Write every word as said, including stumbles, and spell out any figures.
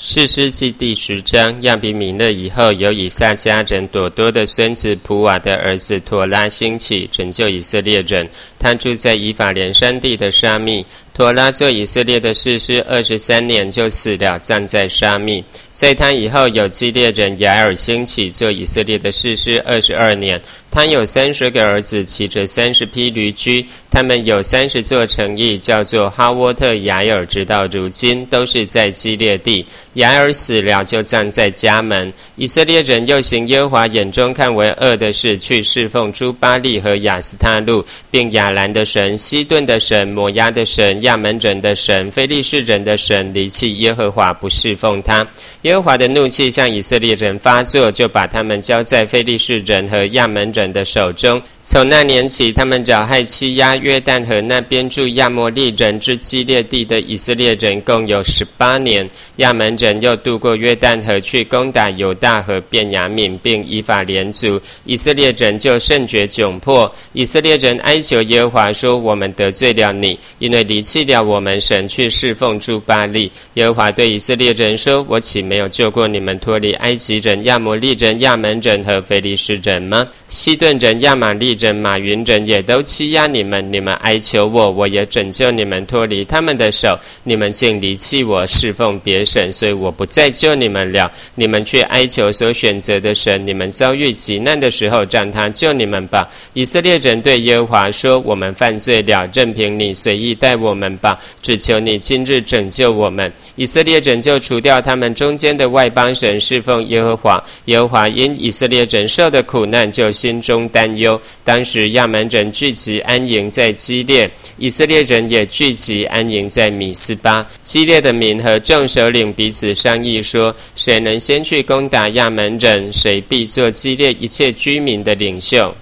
士师记第十章，亚比米勒以后，有以撒家人朵多的孙子普瓦的儿子陀拉兴起，拯救以色列人。他住在以法莲山地的沙密。陀拉做以色列的士师二十三年，就死了，葬在沙密。在他以后，有基列人雅尔兴起，做以色列的士师二十二年。他有三十个儿子，骑着三十匹驴驹，他们有三十座城邑，叫做哈沃特雅尔，直到如今都是在基列地。雅尔死了，就葬在家门。以色列人又行耶和华眼中看为恶的事，去侍奉诸巴力和亚斯他路，并亚兰的神、西顿的神、摩押的神、亚门人的神、非利士人的神，离弃耶和华，不侍奉他。耶和华的怒气向以色列人发作，就把他们交在非利士人和亚门人的手中。从那年起，他们扰害欺压约旦河那边住亚摩利人之基列地的以色列人，共有十八年。亚门人又渡过约旦河，去攻打犹大和便雅悯，并以法莲族。以色列人就甚觉窘迫。以色列人哀求耶和华说：我们得罪了你，因为离弃了我们神，去侍奉诸巴力。耶和华对以色列人说：我岂没有救过你们脱离埃及人、亚摩利人、亚门人和非利士人吗？西顿人、亚玛利人、马云人也都欺压你们，你们哀求我，我也拯救你们脱离他们的手。你们竟离弃我，侍奉别神，所以我不再救你们了。你们却哀求所选择的神，你们遭遇急难的时候，让他救你们吧。以色列人对耶和华说：我们犯罪了，任凭你随意待我们吧，只求你今日拯救我们。以色列人就除掉他们中间的外邦神，侍奉耶和华。耶和华因以色列人受的苦难，就心中担忧。当时亚门人聚集安营在基列，以色列人也聚集安营在米斯巴。基列的民和众首领彼此商议说：谁能先去攻打亚门人，谁必做基列一切居民的领袖。